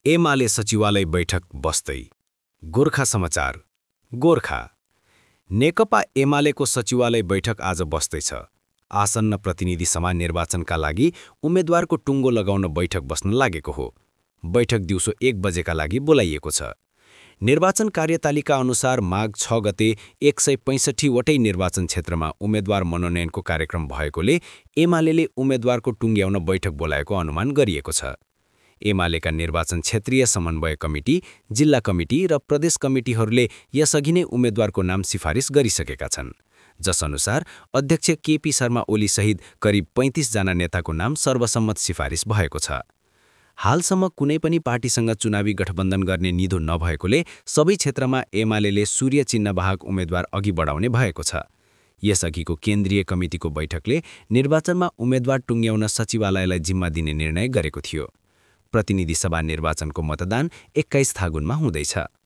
एमाले सचिवालय बैठक बस्दै। गोर्खा समाचार। गोर्खा नेकपा एमालेको सचिवालय बैठक आज बस्दैछ। आसन्न प्रतिनिधि सभा निर्वाचनका लागि उम्मेद्वारको टुङ्गो लगाउन बैठक बस्न लागेको हो। बैठक दिउँसो 1 बजेका लागि बोलाइएको छ। निर्वाचन कार्यतालिका अनुसार माघ 6 गते 165 वटै निर्वाचन क्षेत्रमा उम्मेद्वार मनोनयनको कार्यक्रम भएकोले एमालेले उम्मेद्वारको टुङ्ग्याउन बैठक बोलाएको अनुमान गरिएको छ। एमालेका निर्वाचन क्षेत्रीय समन्वय कमिटी, जिल्ला कमिटी र प्रदेश कमिटीहरूले यसअघि नै उम्मेद्वारको नाम सिफारिस गरिसकेका छन्, जसअनुसार अध्यक्ष केपी शर्मा ओली सहित करिब 35 जना नेताको नाम सर्वसम्मत सिफारिस भएको छ। हालसम्म कुनै पनि पार्टीसँग चुनावी गठबन्धन गर्ने निधो नभएकोले सबै क्षेत्रमा एमालेले सूर्य चिह्नवाहक उम्मेद्वार अघि बढाउने भएको छ। यसअघिको केन्द्रीय कमिटीको बैठकले निर्वाचनमा उम्मेद्वार टुङ्ग्याउन सचिवालयलाई जिम्मा दिने निर्णय गरेको थियो। प्रतिनिधि सभा निर्वाचनको मतदान 21 फागुनमा हुँदैछ।